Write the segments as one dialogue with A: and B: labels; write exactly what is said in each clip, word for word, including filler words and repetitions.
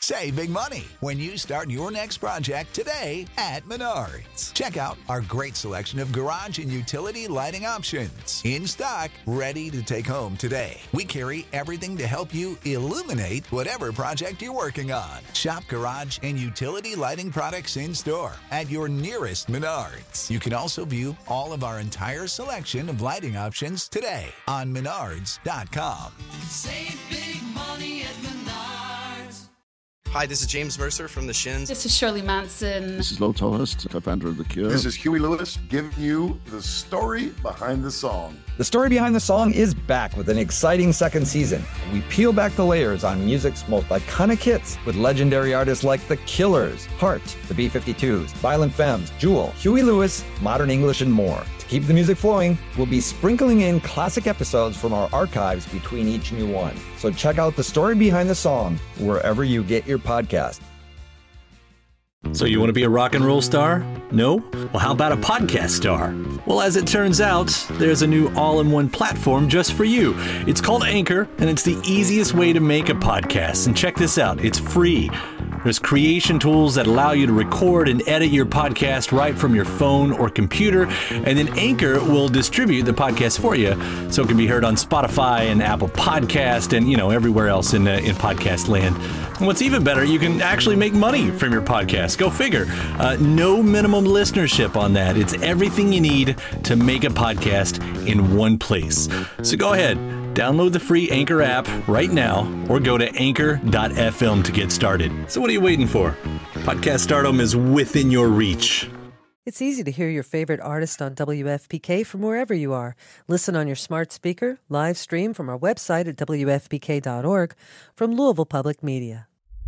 A: Save big money when you start your next project today at Menards. Check out our great selection of garage and utility lighting options. In stock, ready to take home today. We carry everything to help you illuminate whatever project you're working on. Shop garage and utility lighting products in store at your nearest Menards. You can also view all of our entire selection of lighting options today on menards dot com.
B: Save big money at Menards.
C: Hi, this is James Mercer from The Shins.
D: This is Shirley Manson.
E: This is Lo Tolhurst, co-founder of The Cure.
F: This is Huey Lewis giving you the story behind the song.
G: The Story Behind the Song is back with an exciting second season. We peel back the layers on music's most iconic hits with legendary artists like The Killers, Heart, the B fifty-twos, Violent Femmes, Jewel, Huey Lewis, Modern English, and more. To keep the music flowing, we'll be sprinkling in classic episodes from our archives between each new one. So check out The Story Behind the Song wherever you get your podcast.
H: So you want to be a rock and roll star? No? Well, how about a podcast star? Well, as it turns out, there's a new all-in-one platform just for you. It's called Anchor, and it's the easiest way to make a podcast. And check this out, it's free. There's creation tools that allow you to record and edit your podcast right from your phone or computer, and then Anchor will distribute the podcast for you, so it can be heard on Spotify and Apple Podcast and, you know, everywhere else in, uh, in podcast land. And what's even better, you can actually make money from your podcast. Go figure. Uh, no minimum listenership on that. It's everything you need to make a podcast in one place. So go ahead, download the free Anchor app right now or go to anchor dot f m to get started. So what are you waiting for? Podcast stardom is within your reach.
I: It's easy to hear your favorite artist on W F P K from wherever you are. Listen on your smart speaker, live stream from our website at w f p k dot org from Louisville Public Media.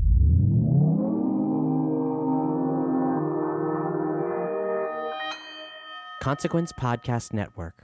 J: Consequence Podcast Network.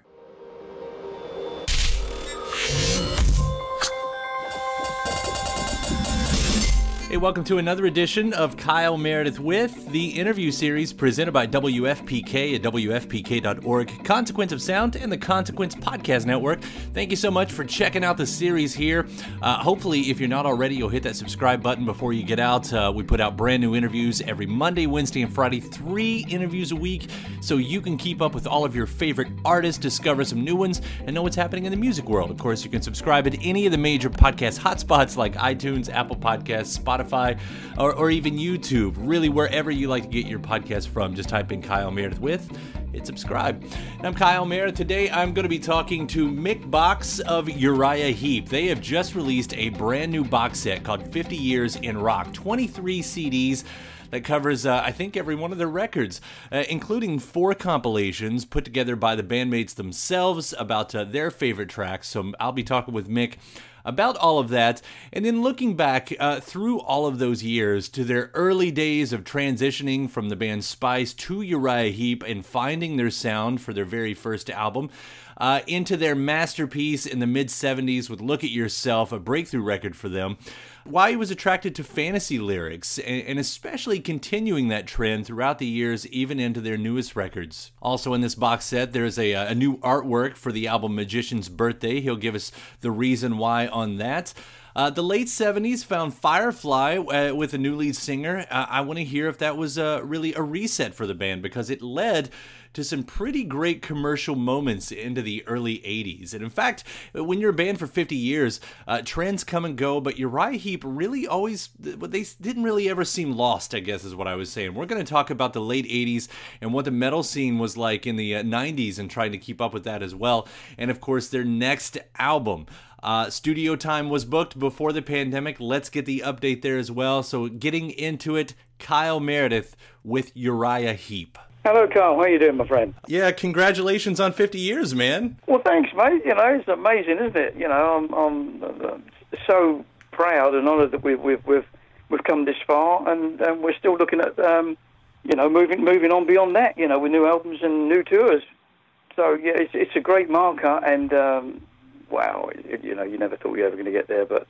H: Hey, welcome to another edition of Kyle Meredith With, the interview series presented by W F P K at w f p k dot org, Consequence of Sound, and the Consequence Podcast Network. Thank you so much for checking out the series here. Uh, hopefully, if you're not already, you'll hit that subscribe button before you get out. Uh, we put out brand new interviews every Monday, Wednesday, and Friday, three interviews a week, so you can keep up with all of your favorite artists, discover some new ones, and know what's happening in the music world. Of course, you can subscribe at any of the major podcast hotspots like iTunes, Apple Podcasts, Spotify, Spotify, or, or even YouTube. Really, wherever you like to get your podcast from, just type in Kyle Meredith With, hit subscribe. And I'm Kyle Meredith. Today, I'm going to be talking to Mick Box of Uriah Heep. They have just released a brand new box set called fifty years in Rock, twenty-three C Ds that covers, uh, I think, every one of their records, uh, including four compilations put together by the bandmates themselves about uh, their favorite tracks. So I'll be talking with Mick about all of that, and then looking back uh, through all of those years to their early days of transitioning from the band Spice to Uriah Heep and finding their sound for their very first album, uh, into their masterpiece in the mid-seventies with Look at Yourself, a breakthrough record for them, why he was attracted to fantasy lyrics, and, and especially continuing that trend throughout the years, even into their newest records. Also in this box set, there's a, a new artwork for the album Magician's Birthday. He'll give us the reason why on that. Uh, the late seventies found Firefly uh, with a new lead singer. Uh, I want to hear if that was uh, really a reset for the band, because it led to some pretty great commercial moments into the early eighties. And in fact, when you're a band for fifty years, uh, trends come and go, but Uriah Heep really always, they didn't really ever seem lost, I guess is what I was saying. We're going to talk about the late eighties and what the metal scene was like in the uh, nineties and trying to keep up with that as well. And of course, their next album. Uh, studio time was booked before the pandemic. Let's get the update there as well. So getting into it, Kyle Meredith with Uriah Heep.
K: Hello, Carl. How you doing, my friend?
H: Yeah, congratulations on fifty years, man.
K: Well, thanks, mate. You know, it's amazing, isn't it? You know, I'm, I'm uh, so proud and honoured that we've we've we've we've come this far, and, and we're still looking at um, you know moving moving on beyond that. You know, with new albums and new tours. So yeah, it's it's a great marker, and um, wow, it, you know, you never thought you were ever going to get there, but.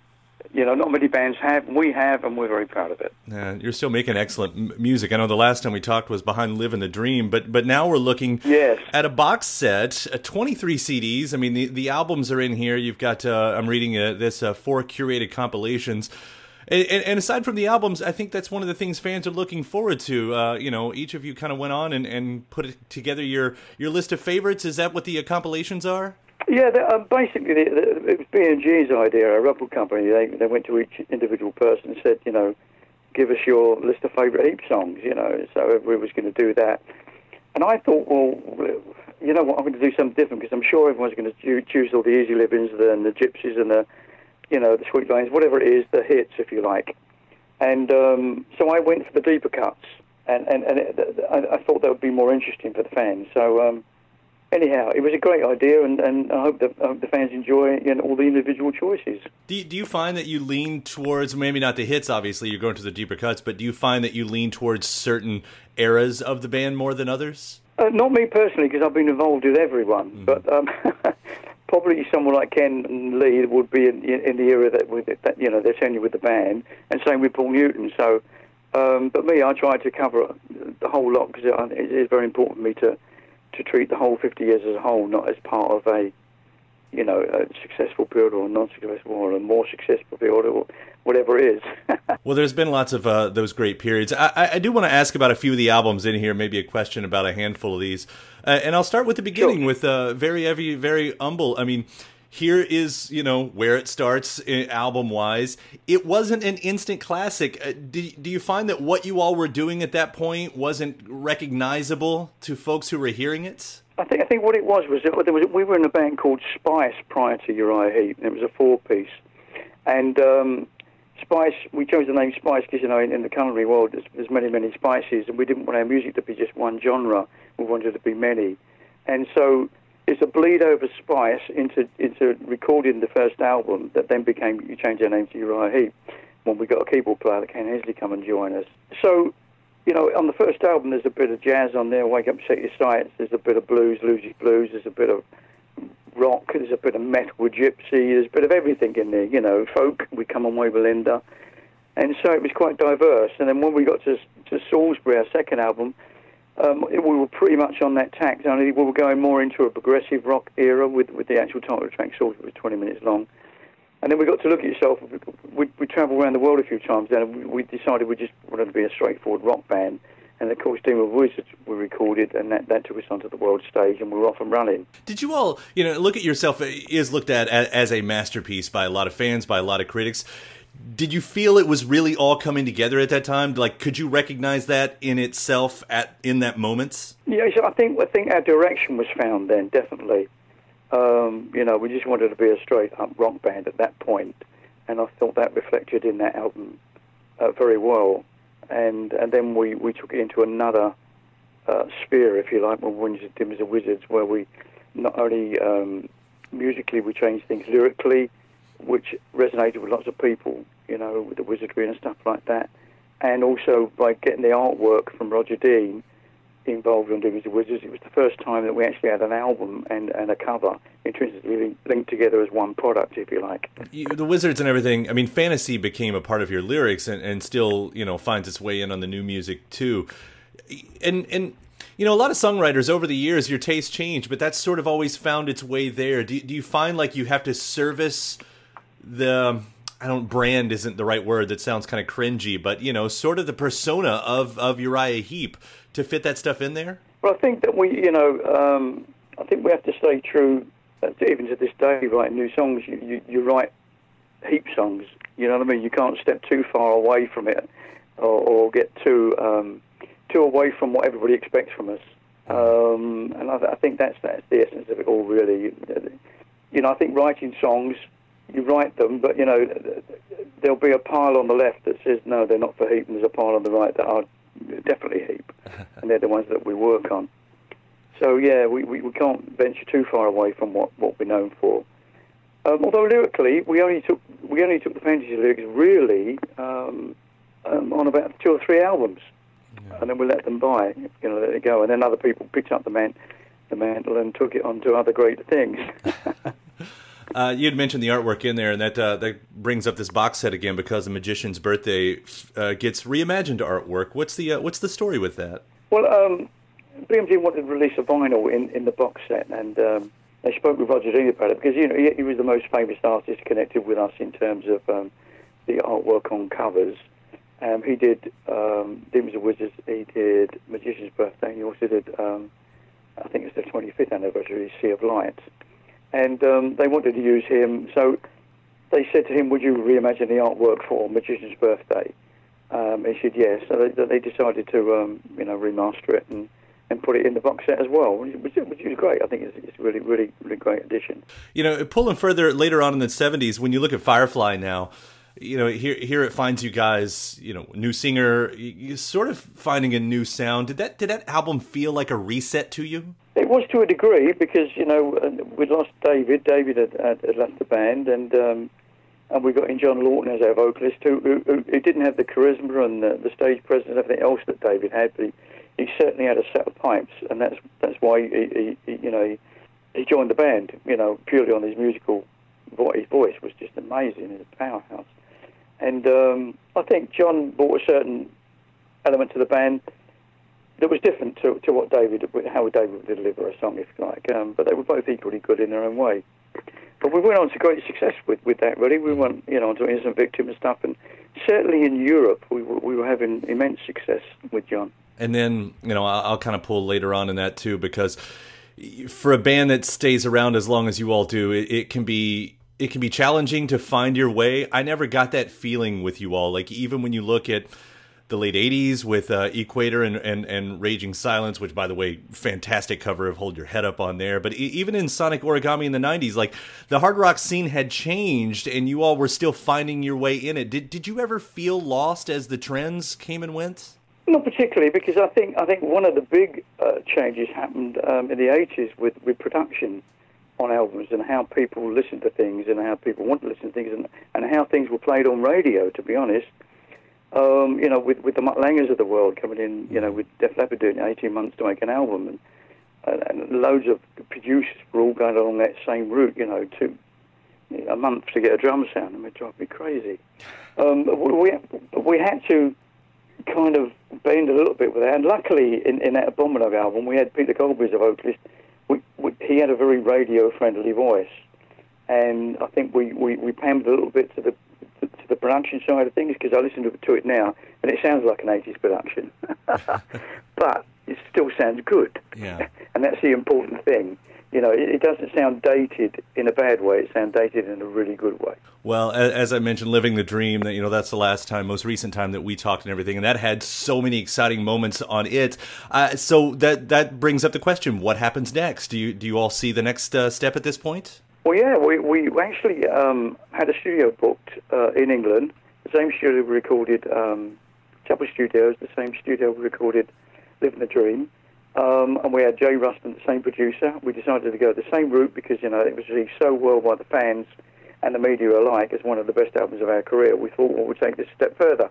K: You know, not many bands have, and we have, and we're very proud of it.
H: Yeah, you're still making excellent m- music. I know the last time we talked was Behind Living the Dream, but but now we're looking
K: yes.
H: at a box set, uh, twenty-three C Ds. I mean, the, the albums are in here. You've got, uh, I'm reading uh, this, uh, four curated compilations. And, and, and aside from the albums, I think that's one of the things fans are looking forward to. Uh, you know, each of you kind of went on and, and put it together your, your list of favorites. Is that what the uh, compilations are?
K: Yeah, the, uh, basically, the, the, it was B and G's idea, a record company. They they went to each individual person and said, you know, give us your list of favourite Heap songs, you know. So everybody was going to do that. And I thought, well, you know what, I'm going to do something different because I'm sure everyone's going to choose all the Easy Livings and the Gypsies and the, you know, the Sweet Lanes, whatever it is, the hits, if you like. And um, so I went for the deeper cuts, and, and, and it, I, I thought that would be more interesting for the fans. So um, anyhow, it was a great idea, and, and I, hope the, I hope the fans enjoy, you know, all the individual choices.
H: Do you, do you find that you lean towards, maybe not the hits, obviously, you're going to the deeper cuts, but do you find that you lean towards certain eras of the band more than others?
K: Uh, not me personally, because I've been involved with everyone, mm-hmm. but um, probably someone like Ken and Lee would be in, in the era that, with it, that you know, they're tenure with the band, and same with Paul Newton. So, um, but me, I try to cover the whole lot because it is very important for me to to treat the whole fifty years as a whole, not as part of a, you know, a successful period or a non-successful or a more successful period or whatever it is.
H: Well, there's been lots of uh, those great periods. I, I do want to ask about a few of the albums in here, maybe a question about a handful of these. Uh, and I'll start with the beginning, sure. with uh, Very Heavy, Very Humble. I mean, here is, you know, where it starts uh, album-wise. It wasn't an instant classic. Uh, do, do you find that what you all were doing at that point wasn't recognizable to folks who were hearing it?
K: I think I think what it was was, that there was we were in a band called Spice prior to Uriah Heep, and it was a four-piece. And um, Spice, we chose the name Spice because, you know, in, in the culinary world there's, there's many, many spices, and we didn't want our music to be just one genre. We wanted it to be many. And so it's a bleed over Spice into into recording the first album that then became, you changed our name to Uriah Heep, when we got a keyboard player, Ken Hensley, come and join us. So, you know, on the first album, there's a bit of jazz on there, Wake Up, Set Your Sights. There's a bit of blues, Lucy's Blues. There's a bit of rock. There's a bit of metal with Gypsy. There's a bit of everything in there, you know, folk. We Come On Way Belinda. And so it was quite diverse. And then when we got to, to Salisbury, our second album, um, it, we were pretty much on that tack. Only we were going more into a progressive rock era with, with the actual title track, Salisbury was twenty minutes long. And then we got to Look at Yourself. We, we travelled around the world a few times, and we, we decided we just wanted to be a straightforward rock band. And of course, Team of Wizards we recorded, and that, that took us onto the world stage, and we were off and running.
H: Did you all, you know, Look at Yourself is looked at as a masterpiece by a lot of fans, by a lot of critics. Did you feel it was really all coming together at that time? Like, could you recognize that in itself at in that moment?
K: Yeah, so I think I think our direction was found then, definitely. Um, you know, we just wanted to be a straight-up rock band at that point, and I thought that reflected in that album uh, very well. And and then we, we took it into another uh, sphere, if you like, when we went into Dim as the Wizards, where we not only um, musically we changed things lyrically, which resonated with lots of people, you know, with the wizardry and stuff like that, and also by getting the artwork from Roger Dean involved on Dim as the Wizards. It was the first time that we actually had an album and, and a cover intrinsically linked together as one product, if you like.
H: You, the Wizards and everything, I mean, fantasy became a part of your lyrics and, and still, you know, finds its way in on the new music, too. And, and you know, a lot of songwriters, over the years, your tastes change, but that's sort of always found its way there. Do, do you find like you have to service the... I don't, brand isn't the right word, that sounds kind of cringy, but, you know, sort of the persona of, of Uriah Heep to fit that stuff in there?
K: Well, I think that we, you know, um, I think we have to stay true, uh, even to this day, writing new songs. You, you, you write Heep songs, you know what I mean? You can't step too far away from it or, or get too um, too away from what everybody expects from us. Um, and I, I think that's, that's the essence of it all, really. You know, I think writing songs, you write them, but, you know, there'll be a pile on the left that says, no, they're not for Heep, and there's a pile on the right that are definitely Heep, and they're the ones that we work on. So, yeah, we, we, we can't venture too far away from what, what we're known for. Um, although lyrically, we only took we only took the fantasy lyrics really um, um, on about two or three albums, yeah. And then we let them by, you know, let it go, and then other people picked up the man the mantle and took it on to other great things.
H: Uh, you had mentioned the artwork in there, and that uh, that brings up this box set again because the Magician's Birthday uh, gets reimagined artwork. What's the uh, what's the story with that?
K: Well, um, B M G wanted to release a vinyl in, in the box set, and um, they spoke with Roger Dean about it because, you know, he, he was the most famous artist connected with us in terms of um, the artwork on covers. Um, he did um, Demons and Wizards, he did Magician's Birthday, and he also did, um, I think it's the twenty-fifth anniversary, Sea of Light. And um, they wanted to use him, so they said to him, would you reimagine the artwork for Magician's Birthday? Um, he said yes, so they, they decided to um, you know, remaster it and, and put it in the box set as well, which, which is great. I think it's, it's a really, really, really great addition.
H: You know, pulling further later on in the seventies, when you look at Firefly now, you know, here here it finds you guys, you know, new singer, you sort of finding a new sound. Did that did that album feel like a reset to you?
K: It was to a degree because, you know, we'd lost David. David had, had, had left the band, and um, and we got in John Lawton as our vocalist, who, who, who didn't have the charisma and the, the stage presence and everything else that David had, but he, he certainly had a set of pipes, and that's that's why he, he, he you know he, he joined the band. You know, purely on his musical voice. His voice was just amazing. He's a powerhouse. And um, I think John brought a certain element to the band that was different to, to what David, how David would deliver a song, if you like. Um, but they were both equally good in their own way. But we went on to great success with, with that, really. We went, you know, on to Innocent Victim and stuff. And certainly in Europe, we were, we were having immense success with John.
H: And then, you know, I'll, I'll kind of pull later on in that, too, because for a band that stays around as long as you all do, it, it can be... It can be challenging to find your way. I never got that feeling with you all. Like, even when you look at the late eighties with uh, Equator and, and, and Raging Silence, which, by the way, fantastic cover of Hold Your Head Up on there. But e- even in Sonic Origami in the nineties, like, the hard rock scene had changed and you all were still finding your way in it. Did did you ever feel lost as the trends came and went?
K: Not particularly, because I think I think one of the big uh, changes happened um, in the eighties with, with production on albums and how people listen to things and how people want to listen to things and, and how things were played on radio, to be honest. Um, you know, with, with the Mutt Langers of the world coming in, you know, with Def Leppard doing eighteen months to make an album, and, and loads of producers were all going along that same route, you know, to a month to get a drum sound, and it drove me crazy. Um, we, we had to kind of bend a little bit with that, and luckily in, in that Abominable album we had Peter Colby as a vocalist. We, we, he had a very radio-friendly voice, and I think we, we, we pampered a little bit to the to, to the production side of things, because I listen to, to it now, and it sounds like an eighties production, but it still sounds good,
H: yeah.
K: And that's the important thing. You know, it, it doesn't sound dated in a bad way. It sounds dated in a really good way.
H: Well, as I mentioned, Living the Dream, that you know, that's the last time, most recent time that we talked and everything, and that had so many exciting moments on it. Uh, so that that brings up the question: what happens next? Do you do you all see the next uh, step at this point?
K: Well, yeah, we we actually um, had a studio booked uh, in England. The same studio we recorded um, Chapel Studios. The same studio we recorded Living the Dream. Um, and we had Jay Ruston, the same producer. We decided to go the same route because, you know, it was received so well by the fans and the media alike as one of the best albums of our career. We thought, well, we'll take this a step further.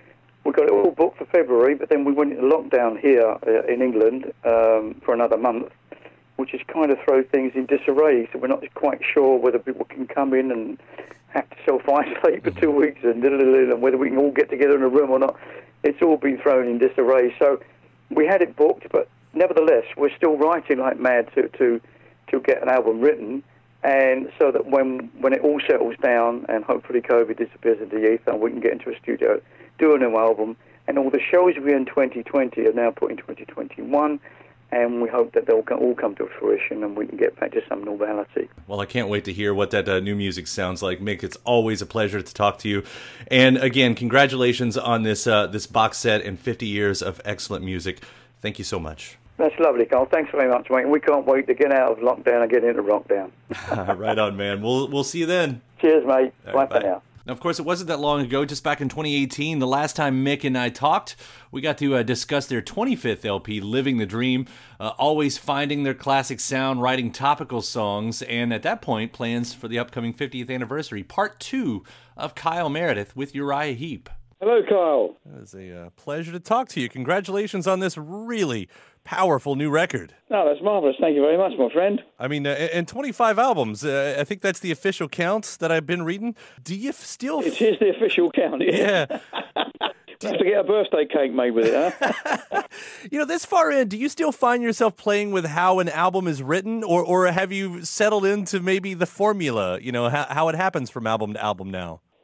K: We got it all booked for February, but then we went into lockdown here uh, in England um, for another month, which has kind of thrown things in disarray. So we're not quite sure whether people can come in and have to self-isolate for two weeks and, and whether we can all get together in a room or not. It's all been thrown in disarray. So we had it booked, but nevertheless, we're still writing like mad to, to to get an album written, and so that when when it all settles down and hopefully COVID disappears into the ether, we can get into a studio, do a new album, and all the shows we in twenty twenty are now put in twenty twenty-one, and we hope that they'll all come to fruition and we can get back to some normality.
H: Well, I can't wait to hear what that uh, new music sounds like. Mick, it's always a pleasure to talk to you. And again, congratulations on this uh, this box set and fifty years of excellent music. Thank you so much.
K: That's lovely, Carl. Thanks very much, mate. We can't wait to get out of lockdown and get into rockdown.
H: Right on, man. We'll we'll see you then.
K: Cheers, mate.
H: Right,
K: bye,
H: bye
K: for now.
H: Now, of course, it wasn't that long ago, just back in twenty eighteen, the last time Mick and I talked, we got to uh, discuss their twenty-fifth L P, Living the Dream, uh, always finding their classic sound, writing topical songs, and at that point, plans for the upcoming fiftieth anniversary, part two of Kyle Meredith with Uriah Heep.
D: Hello, Kyle.
H: It was a uh, pleasure to talk to you. Congratulations on this really powerful new record.
D: No, that's marvelous. Thank you very much, my friend.
H: I mean, uh, and twenty-five albums. Uh, I think that's the official count that I've been reading. Do you still...
D: It is the official count, yeah.
H: Yeah.
D: You have to get a birthday cake made with it, huh?
H: You know, this far in, do you still find yourself playing with how an album is written, or, or have you settled into maybe the formula, you know, how, how it happens from album to album now?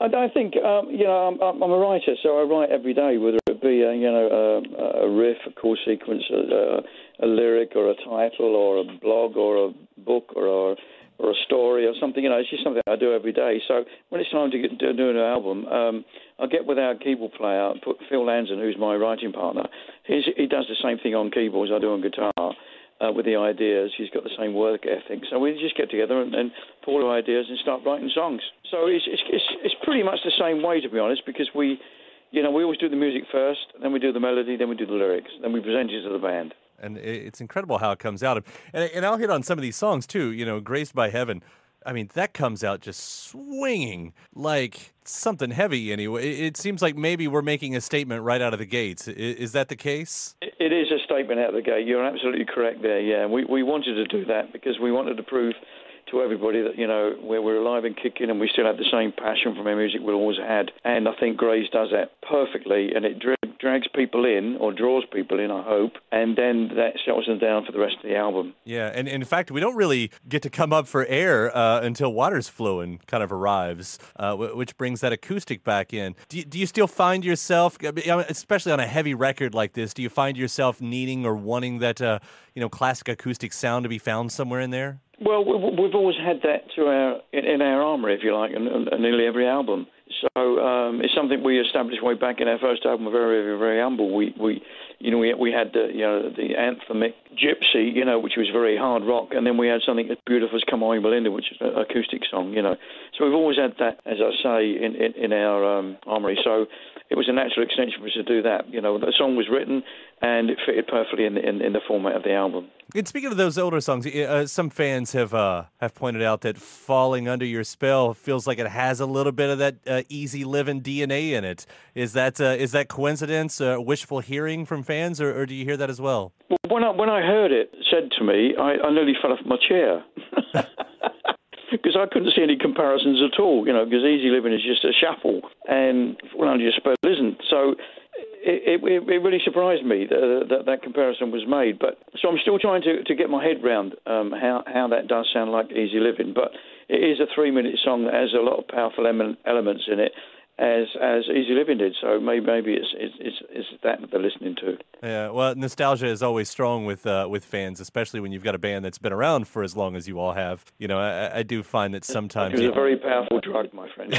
D: I, I think, um, you know, I'm, I'm a writer, so I write every day, whether it be, a, you know, a, a riff, a chord sequence, a, a lyric or a title or a blog or a book or a, or a story or something. You know, it's just something I do every day. So when it's time to, get, to do an album, um, I'll get with our keyboard player, put Phil Lanson, who's my writing partner. He's, he does the same thing on keyboards I do on guitar. Uh, with the ideas, he's got the same work ethic. So we just get together and, and pull our ideas and start writing songs. So it's, it's it's it's pretty much the same way, to be honest, because we, you know, we always do the music first, then we do the melody, then we do the lyrics, then we present it to the band.
H: And it's incredible how it comes out. And, and I'll hit on some of these songs, too. You know, Graced by Heaven. I mean, that comes out just swinging like something heavy anyway. It seems like maybe we're making a statement right out of the gates. Is that the case?
D: It is a statement out of the gate. You're absolutely correct there, yeah. We we wanted to do that because we wanted to prove to everybody that, you know, we're, we're alive and kicking and we still have the same passion for our music we always had. And I think Grace does that perfectly, and it dra- drags people in, or draws people in, I hope, and then that settles them down for the rest of the album.
H: Yeah, and, and in fact, we don't really get to come up for air uh, until Water's Flowin' kind of arrives, uh, w- which brings that acoustic back in. Do you, do you still find yourself, especially on a heavy record like this, do you find yourself needing or wanting that, uh, you know, classic acoustic sound to be found somewhere in there?
D: Well, we've always had that to our in our armory, if you like, in, in nearly every album. So um, it's something we established way back in our first album. Very, very, very humble. We, we, you know, we we had the you know the anthemic Gypsy, you know, which was very hard rock, and then we had something as beautiful as Come On Belinda, which is an acoustic song, you know. So we've always had that, as I say, in in, in our um, armory. So it was a natural extension for us to do that. You know, the song was written and it fitted perfectly in the, in, in the format of the album.
H: And speaking of those older songs, uh, some fans have uh, have pointed out that Falling Under Your Spell feels like it has a little bit of that uh, easy living D N A in it. Is that uh, is that coincidence, uh, wishful hearing from fans, or, or do you hear that as well?
D: Well, when I when I heard it said to me, I, I nearly fell off my chair. Because I couldn't see any comparisons at all, you know, because Easy Living is just a shuffle and Falling Under Your Spell isn't. So it, it, it really surprised me that, that that comparison was made. But so I'm still trying to, to get my head round um, how, how that does sound like Easy Living. But it is a three-minute song that has a lot of powerful em- elements in it, as as Easy Living did. So maybe maybe it's it's it's, it's that that they're listening to.
H: Yeah, well, nostalgia is always strong with uh, with fans, especially when you've got a band that's been around for as long as you all have. You know, I, I do find that sometimes
D: it's a very powerful drug, my friend.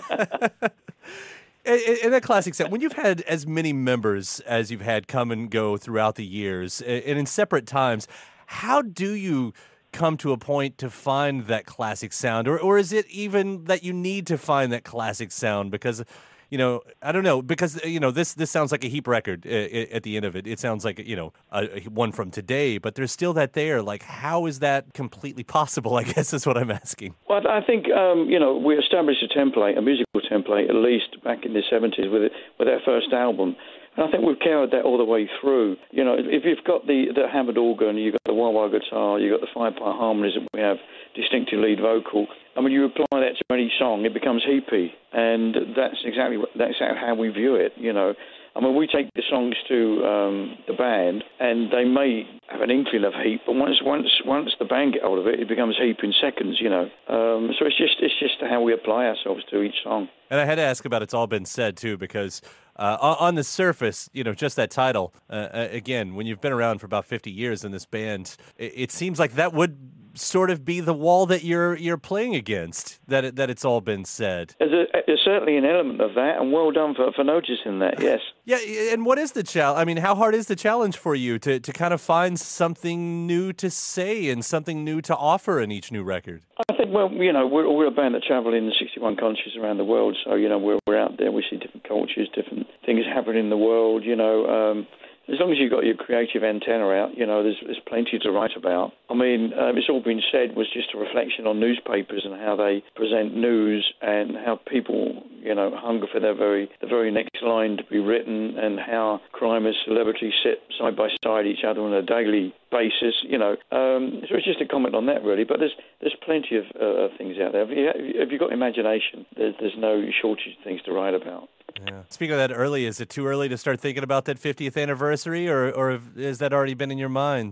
H: In a classic set, when you've had as many members as you've had come and go throughout the years, and in separate times, how do you come to a point to find that classic sound? Or or is it even that you need to find that classic sound? Because, you know, I don't know, because, you know, this this sounds like a Heap record at the end of it. It sounds like, you know, a, one from today, but there's still that there. Like, how is that completely possible, I guess is what I'm asking.
D: Well, I think, um, you know, we established a template, a musical template, at least back in the seventies with, with our first album. And I think we've carried that all the way through. You know, if you've got the, the hammered organ, you've got the wah-wah guitar, you've got the five-part harmonies that we have, distinctive lead vocal, and when you apply that to any song, it becomes heapy. And that's exactly what, that's how we view it, you know. I mean, we take the songs to um, the band, and they may have an inkling of heap, but once once once the band get hold of it, it becomes heap in seconds, you know. Um, so it's just it's just how we apply ourselves to each song.
H: And I had to ask about It's All Been Said, too, because uh, on the surface, you know, just that title, uh, again, when you've been around for about fifty years in this band, it, it seems like that would sort of be the wall that you're you're playing against, that it, that It's All Been Said.
D: There's, a, there's certainly an element of that, and well done for, for noticing that, yes.
H: Yeah, and what is the challenge? I mean, how hard is the challenge for you to, to kind of find something new to say and something new to offer in each new record?
D: I think, well, you know, we're, we're a band that travel in the sixty-one countries around the world, so, you know, we're, we're out there, we see different cultures, different things happening in the world, you know. Um, as long as you've got your creative antenna out, you know, there's, there's plenty to write about. I mean, um, It's All Been Said was just a reflection on newspapers and how they present news and how people, you know, hunger for their very the very next line to be written, and how crime and celebrity sit side by side each other on a daily basis, you know. Um, so it's just a comment on that, really. But there's there's plenty of uh, things out there. If, you, if you've got imagination, there's, there's no shortage of things to write about.
H: Yeah. Speaking of that early, is it too early to start thinking about that fiftieth anniversary, or or has that already been in your mind?
D: It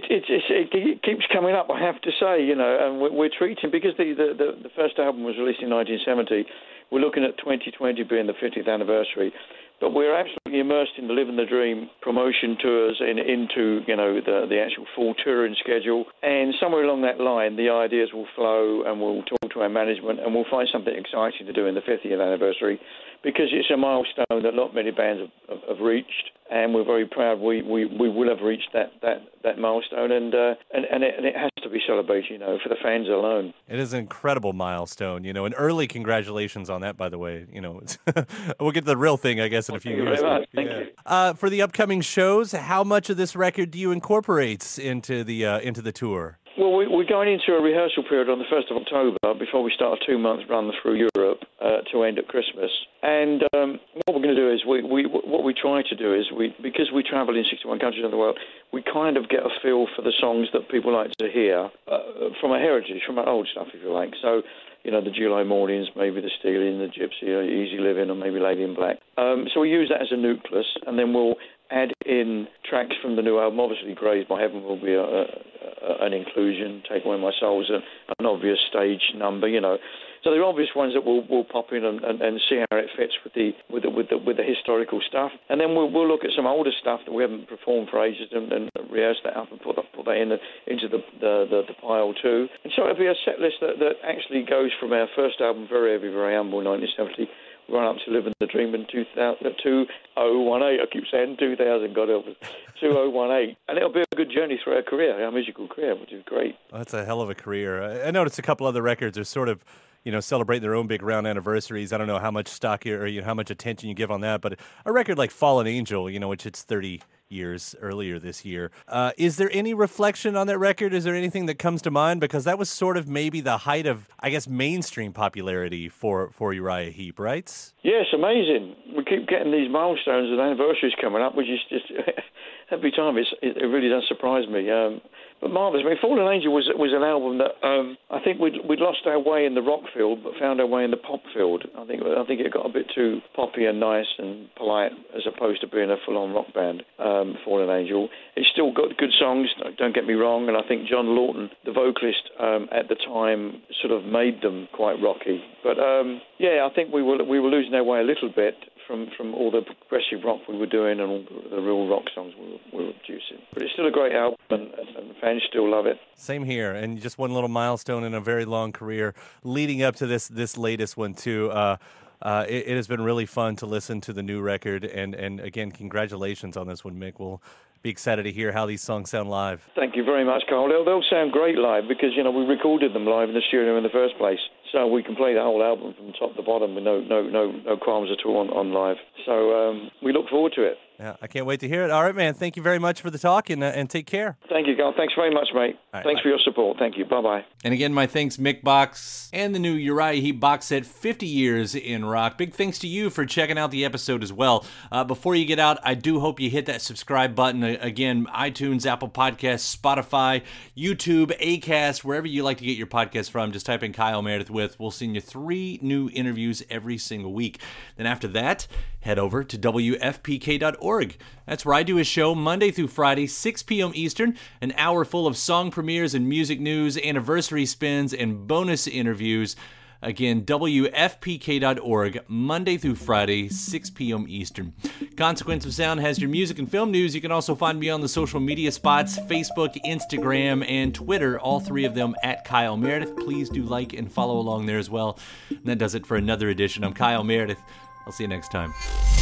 D: it, it, it, it keeps coming up, I have to say, you know, and we're, we're treating, because the, the, the, the first album was released in nineteen seventy, we're looking at twenty twenty being the fiftieth anniversary. But we're absolutely immersed in the Living the Dream promotion tours in, into, you know, the, the actual full touring schedule. And somewhere along that line, the ideas will flow and we'll talk to our management and we'll find something exciting to do in the fiftieth anniversary, because it's a milestone that not many bands have, have, have reached. And we're very proud we, we, we will have reached that, that, that milestone, and uh, and and it, and it has to be celebrated, you know, for the fans alone.
H: It is an incredible milestone, you know, and early congratulations on that, by the way. You know, we'll get to the real thing, I guess, in a few
D: Thank
H: years.
D: you very much.
H: But,
D: Thank
H: yeah.
D: you.
H: Uh, for the upcoming shows, how much of this record do you incorporate into the uh, into the tour?
D: Well, we, we're going into a rehearsal period on the first of October before we start a two-month run through Europe uh, to end at Christmas. And um, what we're going to do is, we, we what we try to do is, we because we travel in sixty-one countries in the world, we kind of get a feel for the songs that people like to hear uh, from our heritage, from our old stuff, if you like. So, you know, the July Mornings, maybe the Stealing, the Gypsy, uh, Easy Living, or maybe Lady in Black. Um, so we use that as a nucleus, and then we'll add in tracks from the new album. Obviously, Grazed by Heaven will be a, a, a, an inclusion. Take Away My Soul's a, an obvious stage number, you know. So there are obvious ones that we'll, we'll pop in and, and, and see how it fits with the with the, with the with the historical stuff, and then we'll, we'll look at some older stuff that we haven't performed for ages and, and rehearse that up and put that, put that in the, into the, the, the, the pile too. And so it'll be a set list that, that actually goes from our first album, Very Heavy, Very Humble, nineteen seventy, run up to Living the Dream in two thousand, two thousand eighteen. I keep saying two thousand, God help us, two thousand eighteen. And it'll be a good journey through our career, our musical career, which is great.
H: Well, that's a hell of a career. I, I noticed a couple other records are sort of, you know, celebrating their own big round anniversaries. I don't know how much stock you, or you know, how much attention you give on that, but a record like Fallen Angel, you know, which it's thirty years earlier this year. Uh, is there any reflection on that record? Is there anything that comes to mind? Because that was sort of maybe the height of, I guess, mainstream popularity for, for Uriah Heep, right?
D: Yes, amazing. We keep getting these milestones and anniversaries coming up, which is just every time it's, it, it really does surprise me. Um, but marvellous. I mean, Fallen Angel was was an album that um, I think we'd we'd lost our way in the rock field, but found our way in the pop field. I think I think it got a bit too poppy and nice and polite, as opposed to being a full-on rock band. Um, Fallen Angel. It's still got good songs. Don't get me wrong. And I think John Lawton, the vocalist um, at the time, sort of made them quite rocky. But um, yeah, I think we were we were losing our way a little bit from, from all the progressive rock we were doing and all the real rock songs we were, we were producing. But it's still a great album, and, and fans still love it.
H: Same here, and just one little milestone in a very long career leading up to this this latest one too. Uh, uh, it, it has been really fun to listen to the new record, and, and again, congratulations on this one, Mick. We'll be excited to hear how these songs sound live.
D: Thank you very much, Carl. They'll, they'll sound great live because, you know, we recorded them live in the studio in the first place. So we can play the whole album from top to bottom with no no no no qualms at all on, on live. So um, we look forward to it.
H: Yeah, I can't wait to hear it. All right, man. Thank you very much for the talk, and uh, and take care.
D: Thank you, Carl. Thanks very much, mate.
H: Right,
D: Thanks
H: bye.
D: for your support. Thank you. Bye-bye.
H: And again, my thanks, Mick Box, and the new Uriah Heep box set, fifty years in Rock. Big thanks to you for checking out the episode as well. Uh, before you get out, I do hope you hit that subscribe button. Uh, again, iTunes, Apple Podcasts, Spotify, YouTube, Acast, wherever you like to get your podcast from. Just type in Kyle Meredith with. We'll send you three new interviews every single week. Then after that, head over to W F P K dot org. That's where I do a show Monday through Friday, six p.m. Eastern, an hour full of song premieres and music news, anniversary spins, and bonus interviews. Again, W F P K dot org, Monday through Friday, six p.m. Eastern. Consequence of Sound has your music and film news. You can also find me on the social media spots, Facebook, Instagram, and Twitter, all three of them at Kyle Meredith. Please do like and follow along there as well. And that does it for another edition. I'm Kyle Meredith. I'll see you next time.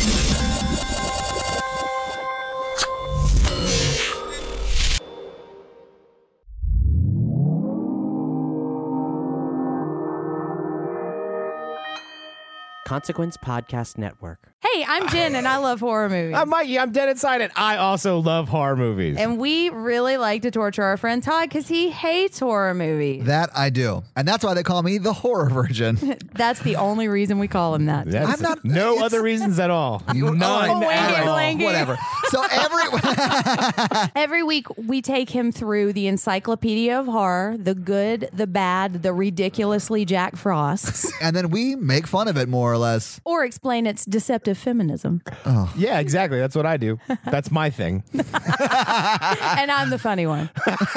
J: Consequence Podcast Network.
L: Hey, I'm Jen, and I love horror movies.
M: I'm Mikey. I'm dead inside it. I also love horror movies.
L: And we really like to torture our friend Todd because he hates horror movies.
N: That I do. And that's why they call me the horror virgin.
L: That's the only reason we call him that.
M: That's
N: I'm not-
M: no
N: it's-
M: other reasons at all. None
L: Oh,
M: at
L: wanky
M: all.
L: blanky.
N: Whatever. So every
L: Every week, we take him through the Encyclopedia of Horror, the good, the bad, the ridiculously Jack Frosts,
N: and then we make fun of it more or less.
L: or explain its deceptive Disruptive feminism.
N: Oh.
M: Yeah, exactly. That's what I do. That's my thing.
L: And I'm the funny one.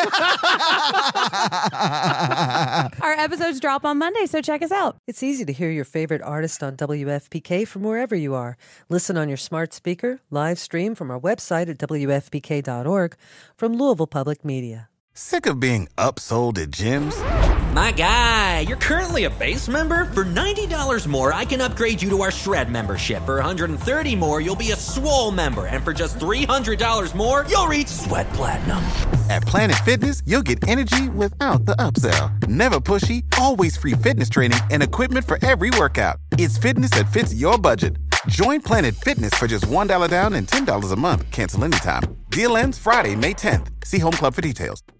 L: Our episodes drop on Monday, so check us out.
I: It's easy to hear your favorite artist on W F P K from wherever you are. Listen on your smart speaker, live stream from our website at W F P K dot org, from Louisville Public Media.
O: Sick of being upsold at gyms?
P: My guy, you're currently a base member? For ninety dollars more, I can upgrade you to our Shred membership. For one hundred thirty dollars more, you'll be a Swole member. And for just three hundred dollars more, you'll reach Sweat Platinum.
O: At Planet Fitness, you'll get energy without the upsell. Never pushy, always free fitness training and equipment for every workout. It's fitness that fits your budget. Join Planet Fitness for just one dollar down and ten dollars a month. Cancel anytime. Deal ends Friday, May tenth. See Home Club for details.